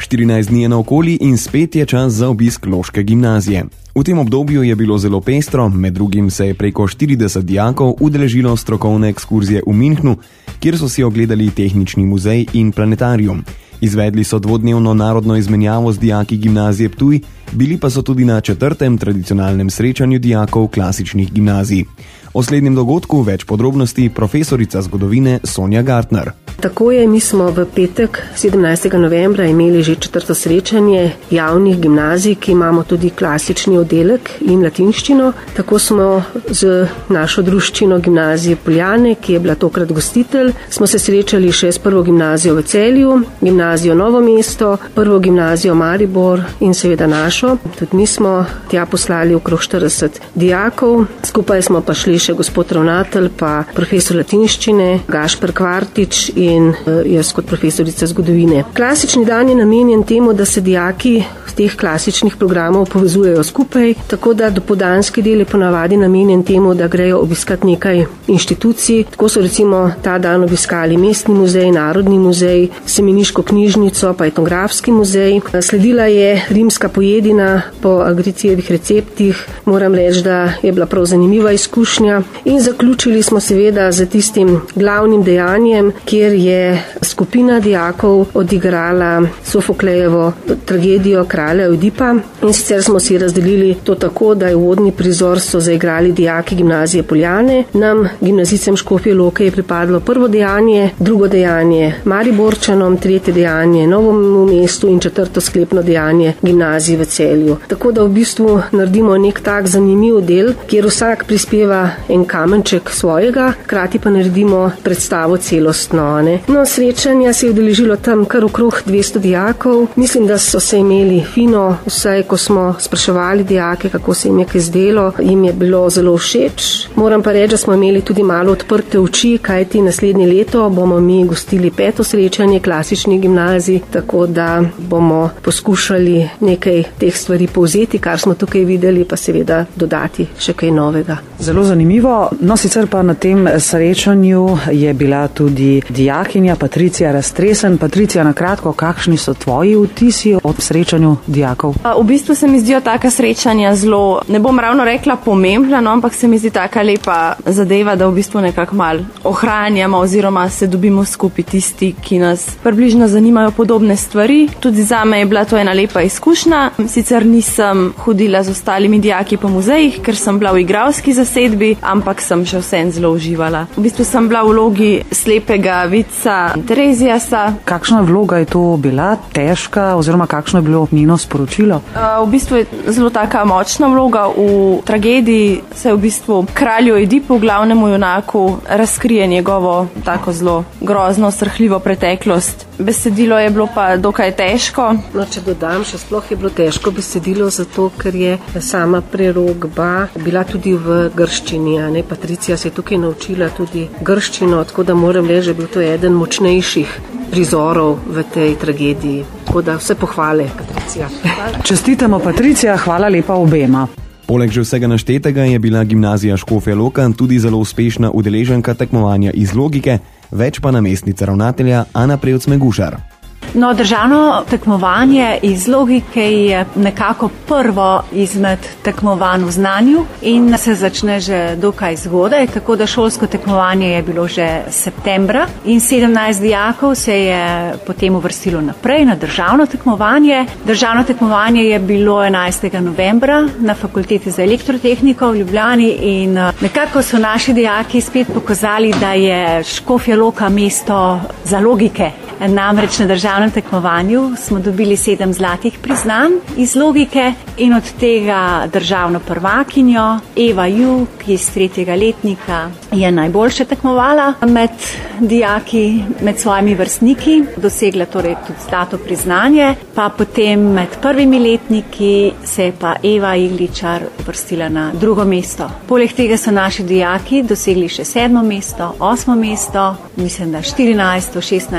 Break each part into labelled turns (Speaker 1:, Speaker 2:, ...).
Speaker 1: 14 dni je naokoli in spet je čas za obisk loške gimnazije. V tem obdobju je bilo zelo pestro, med drugim se je preko 40 dijakov udeležilo strokovne ekskurzije v Münchnu, kjer so si ogledali tehnični muzej in planetarium. Izvedli so dvodnevno narodno izmenjavo z dijaki gimnazije Ptuj, bili pa so tudi na 4. tradicionalnem srečanju dijakov klasičnih gimnazij. O slednjem dogodku več podrobnosti profesorica zgodovine Sonja Gartner.
Speaker 2: Tako je, mi smo v petek 17. novembra imeli že 4. srečanje javnih gimnazij, ki imamo tudi klasični oddelek in latinščino. Tako smo z našo druščino gimnazije Poljane, ki je bila tokrat gostitelj, smo se srečali še s prvo gimnazijo v Celju, gimnazijo Novo mesto, prvo gimnazijo Maribor in seveda našo. Tudi mi smo tja poslali okrog 40 dijakov, skupaj smo pa šli še gospod ravnatelj, pa profesor latinščine Gašper Kvartič in jaz kot profesorica zgodovine. Klasični dan je namenjen temu, da se dijaki teh klasičnih programov povezujejo skupaj, tako da dopoldanski del je ponavadi namenjen temu, da grejo obiskati nekaj inštitucij. Tako so recimo ta dan obiskali Mestni muzej, Narodni muzej, Semeniško knjižnico, pa Etnografski muzej. Sledila je rimska pojedina po Agricijevih receptih. Moram reči, da je bila prav zanimiva izkušnja. In zaključili smo seveda z tistim glavnim dejanjem, kjer je skupina dijakov odigrala Sofoklejevo tragedijo Kralja Oidipa. In sicer smo si razdelili to tako, da je uvodni prizor so zaigrali dijaki gimnazije Poljane. Nam, gimnazijcem Škofje Loke, je pripadlo prvo dejanje, drugo dejanje Mariborčanom, tretje dejanje Novemu mestu in četrto sklepno dejanje gimnaziji v Celju. Tako da v bistvu naredimo nek tak zanimiv del, kjer vsak prispeva en kamenček svojega, hkrati pa naredimo predstavo celostno. No, srečanja se je udeležilo tam kar okrog 200 dijakov. Mislim, da so se imeli fino, vsaj ko smo spraševali dijake, kako se jim je kaj zdelo, jim je bilo zelo všeč. Moram pa reči, da smo imeli tudi malo odprte oči, kajti naslednje leto bomo mi gostili 5. srečanje klasičnih gimnazij, tako da bomo poskušali nekaj teh stvari povzeti, kar smo tukaj videli, pa seveda dodati še kaj novega.
Speaker 3: Zelo zanimivo. No, sicer pa na tem srečanju je bila tudi dijakinja Patricija Raztresen. Patricija, na kratko, kakšni so tvoji vtisi o srečanju dijakov?
Speaker 4: V bistvu se mi zdijo taka srečanja zelo, ne bom ravno rekla pomembna, no, ampak se mi zdi taka lepa zadeva, da v bistvu nekako mal ohranjamo oziroma se dobimo skupaj tisti, ki nas približno zanimajo podobne stvari. Tudi zame je bila to ena lepa izkušnja. Sicer nisem hodila z ostalimi dijaki po muzejih, ker sem bila v igralski zasedbi, ampak sem še vsem zelo uživala. V bistvu sem bila v vlogi slepega vica Terezijasa.
Speaker 3: Kakšna vloga je to bila? Težka oziroma kakšno je bilo njeno sporočilo?
Speaker 4: V bistvu je zelo taka močna vloga. V tragediji se v bistvu kralju Oidipu, glavnemu junaku, razkrije njegovo tako zelo grozno, srhljivo preteklost. Besedilo je bilo pa dokaj težko.
Speaker 2: No, če dodam, še sploh je bilo težko besedilo, zato ker je sama prerokba bila tudi v grščini. Patricija se je tukaj naučila tudi grščino, tako da moram reči, da je bil to eden močnejših prizorov v tej tragediji. Tako da vse pohvale, Patricija.
Speaker 3: Čestitamo, Patricija, hvala lepa obema.
Speaker 1: Poleg že vsega naštetega je bila gimnazija Škofja Loka tudi zelo uspešna udeleženka tekmovanja iz logike, več pa namestnica ravnatelja Ana Prevc Megušar.
Speaker 5: No, državno tekmovanje iz logike je nekako prvo izmed tekmovanj v znanju in se začne že dokaj zgodaj, tako da šolsko tekmovanje je bilo že septembra in 17 dijakov se je potem uvrstilo naprej na državno tekmovanje. Državno tekmovanje je bilo 11. novembra na Fakulteti za elektrotehniko v Ljubljani in nekako so naši dijaki spet pokazali, da je Škofja Loka mesto za logike. Namreč na državnem tekmovanju smo dobili 7 zlatih priznanj iz logike in od tega državno prvakinjo Eva Juk iz 3. letnika je najboljše tekmovala med dijaki, med svojimi vrstniki, dosegla torej tudi zlato priznanje, pa potem med prvimi letniki se je pa Eva Igličar uvrstila na 2. mesto. Poleg tega so naši dijaki dosegli še 7. mesto, 8. mesto, mislim, da 14., 16. in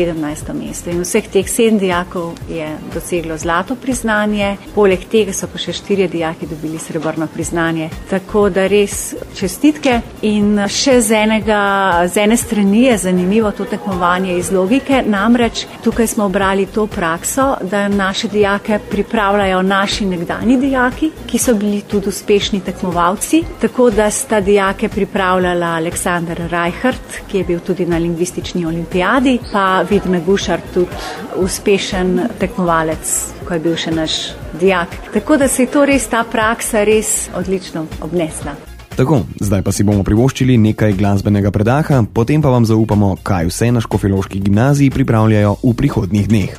Speaker 5: 17. mesto. In vseh teh 7 dijakov je doseglo zlato priznanje, poleg tega so pa še 4 dijaki dobili srebrno priznanje. Tako da res čestitke. In še z ene strani je zanimivo to tekmovanje iz logike, namreč tukaj smo obrali to prakso, da naše dijake pripravljajo naši nekdani dijaki, ki so bili tudi uspešni tekmovalci, tako da sta dijake pripravljala Aleksander Reichert, ki je bil tudi na lingvistični olimpijadi, pa Vid Megušar, tudi uspešen tekmovalec, ko je bil še naš dijak. Tako da se je to res, ta praksa res odlično obnesla.
Speaker 1: Tako, zdaj pa si bomo privoščili nekaj glasbenega predaha, potem pa vam zaupamo, kaj vse na škofjeloški gimnaziji pripravljajo v prihodnjih dneh.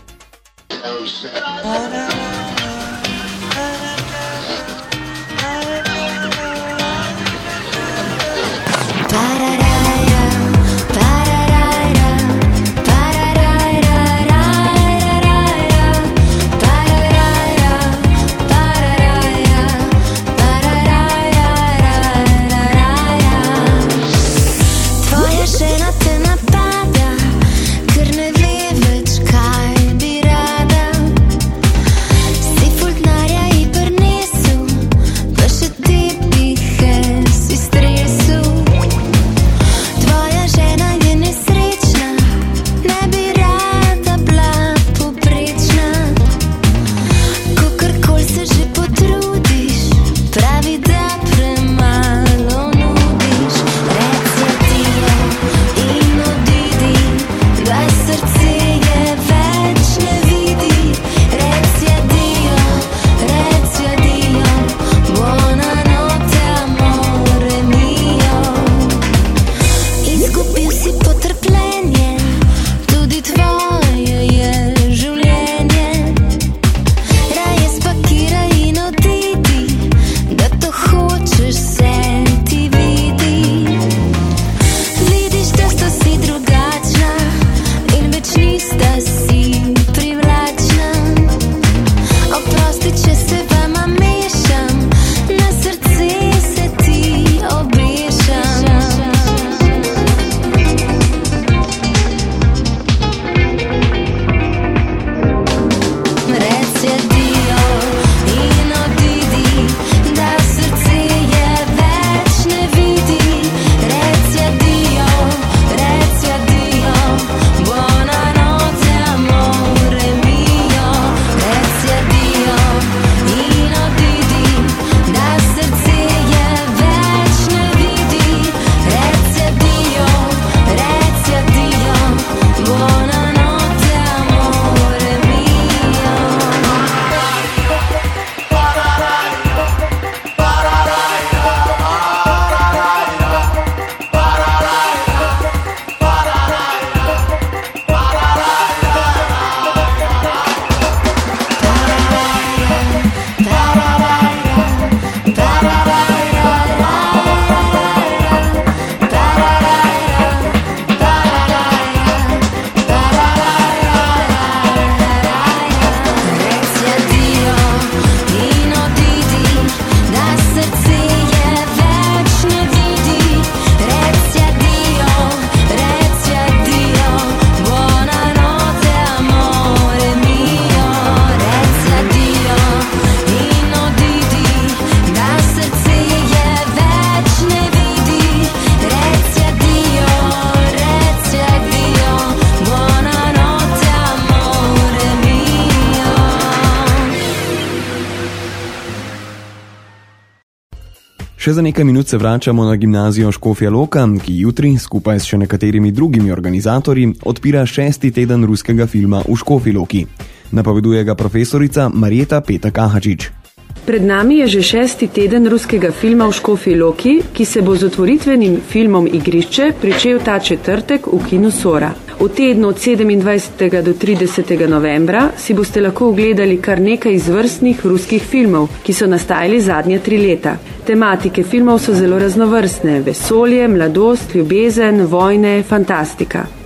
Speaker 1: Še za nekaj minut se vračamo na gimnazijo Škofja Loka, ki jutri skupaj s še nekaterimi drugimi organizatorji odpira 6. teden ruskega filma v Škofji Loki. Napoveduje ga profesorica Marjeta Petek-Ahačič.
Speaker 6: Pred nami je že 6. teden ruskega filma v Škofji Loki, ki se bo z otvoritvenim filmom Igrišče pričel ta četrtek v kinu Sora. V tednu od 27. do 30. novembra si boste lahko ogledali kar nekaj izvrstnih ruskih filmov, ki so nastajali zadnja 3 leta. Tematike filmov so zelo raznovrstne: vesolje, mladost, ljubezen, vojne, fantastika.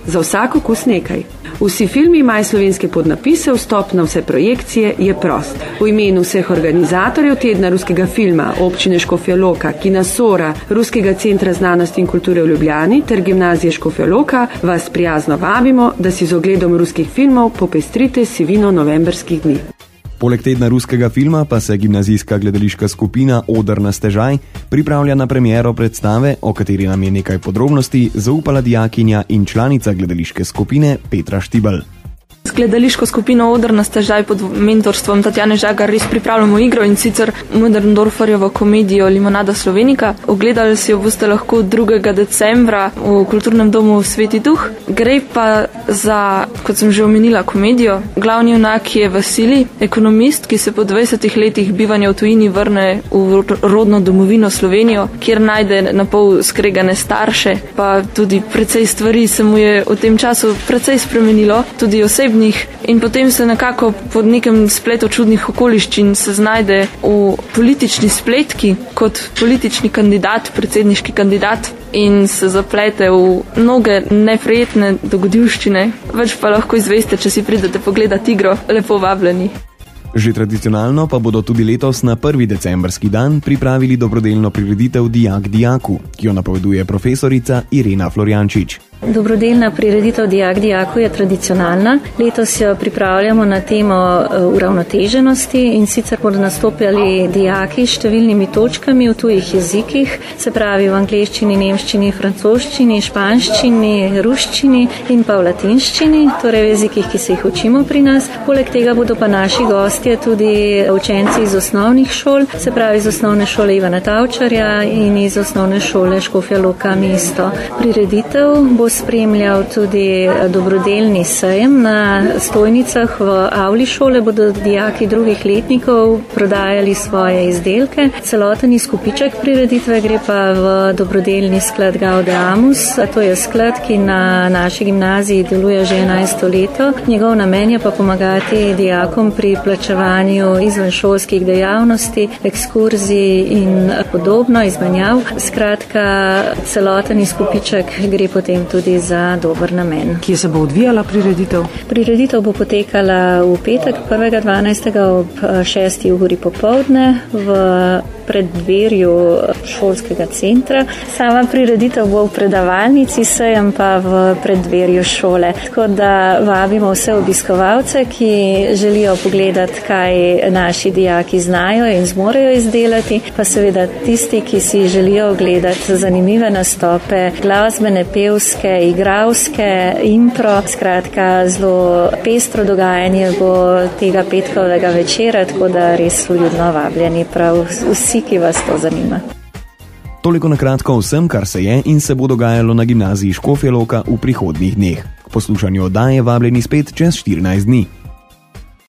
Speaker 6: za vsak okus nekaj. Vsi filmi imajo slovenske podnapise, vstop na vse projekcije je prost. V imenu vseh organizatorjev tedna ruskega filma, občine Škofja Loka, Kina Sora, Ruskega centra znanosti in kulture v Ljubljani ter gimnazije Škofja Loka vas prijazno vabimo, da si z ogledom ruskih filmov popestrite sivino novemberskih dni.
Speaker 1: Poleg tedna ruskega filma pa se gimnazijska gledališka skupina Oder na stežaj pripravlja na premiero predstave, o kateri nam je nekaj podrobnosti zaupala dijakinja in članica gledališke skupine Petra Štibelj.
Speaker 7: S gledališko skupino Oder na stežaj pod mentorstvom Tatjane Žagar res pripravljamo igro, in sicer Möderndorferjevo komedijo Limonada Slovenika. Ogledali si jo boste lahko 2. decembra v kulturnem domu Sveti Duh. Gre pa za, kot sem že omenila, komedijo. Glavni junak je Vasilij, ekonomist, ki se po 20 letih bivanja v tujini vrne v rodno domovino Slovenijo, kjer najde napol skregane starše, pa tudi precej stvari se mu je v tem času precej spremenilo, tudi osebno. In potem se nekako pod nekem spletu čudnih okoliščin se znajde v politični spletki kot politični kandidat, predsedniški kandidat, in se zaplete v mnoge neprijetne dogodivščine. Več pa lahko izveste, če si pridete pogledat igro. Lepo vabljeni.
Speaker 1: Že tradicionalno pa bodo tudi letos na 1. decembrski dan pripravili dobrodelno prireditev Dijak Dijaku, ki jo napoveduje profesorica Irena Florjančič.
Speaker 8: Dobrodelna prireditev Dijak Dijaku je tradicionalna. Letos jo pripravljamo na temo uravnoteženosti, in sicer bodo nastopili dijaki s številnimi točkami v tujih jezikih, se pravi v angleščini, nemščini, francoščini, španščini, ruščini in pa v latinščini, torej v jezikih, ki se jih učimo pri nas. Poleg tega bodo pa naši gostje tudi učenci iz osnovnih šol, se pravi iz osnovne šole Ivana Tavčarja in iz osnovne šole Škofja Loka mesto. Prireditev bo spremljal tudi dobrodelni sejem na stojnicah v avli šole, bodo dijaki drugih letnikov prodajali svoje izdelke. Celoten izkupiček prireditve gre pa v dobrodelni sklad Gaudeamus, to je sklad, ki na naši gimnaziji deluje že 11. leto. Njegov namen je pa pomagati dijakom pri plačevanju izvenšolskih dejavnosti, ekskurzij in podobno, izmenjav. Skratka, celoten izkupiček gre potem tudi za dober namen.
Speaker 3: Kje se bo odvijala prireditev?
Speaker 8: Prireditev bo potekala v petek 1.12. ob 6. uri popoldne v preddverju šolskega centra. Sama prireditev bo v predavalnici, sejem pa v preddverju šole. Tako da vabimo vse obiskovalce, ki želijo pogledati, kaj naši dijaki znajo in zmorejo izdelati, pa seveda tisti, ki si želijo ogledati zanimive nastope, glasbene, pevske, igralske, impro. Skratka, zelo pestro dogajanje bo tega petkovega večera, tako da res vljudno vabljeni prav vsi, ki vas to zanima.
Speaker 1: Toliko na kratko vsem, kar se je in se bo dogajalo na gimnaziji Škofja Loka v prihodnjih dneh. K poslušanju oddaje vabljeni spet čez 14 dni.